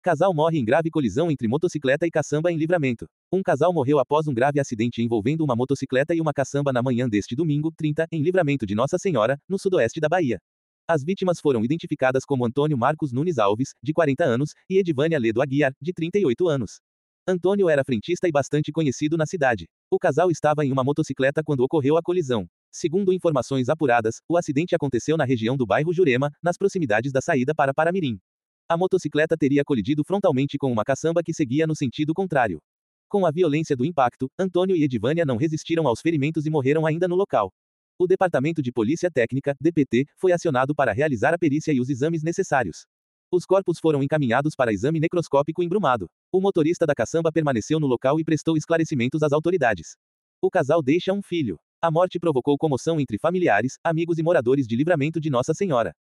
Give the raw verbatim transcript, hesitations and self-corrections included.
Casal morre em grave colisão entre motocicleta e caçamba em Livramento. Um casal morreu após um grave acidente envolvendo uma motocicleta e uma caçamba na manhã deste domingo, trinta, em Livramento de Nossa Senhora, no sudoeste da Bahia. As vítimas foram identificadas como Antônio Marcos Nunes Alves, de quarenta anos, e Edivânia Ledo Aguiar, de trinta e oito anos. Antônio era frentista e bastante conhecido na cidade. O casal estava em uma motocicleta quando ocorreu a colisão. Segundo informações apuradas, o acidente aconteceu na região do bairro Jurema, nas proximidades da saída para Paramirim. A motocicleta teria colidido frontalmente com uma caçamba que seguia no sentido contrário. Com a violência do impacto, Antônio e Edivânia não resistiram aos ferimentos e morreram ainda no local. O Departamento de Polícia Técnica, D P T, foi acionado para realizar a perícia e os exames necessários. Os corpos foram encaminhados para exame necroscópico em Brumado. O motorista da caçamba permaneceu no local e prestou esclarecimentos às autoridades. O casal deixa um filho. A morte provocou comoção entre familiares, amigos e moradores de Livramento de Nossa Senhora.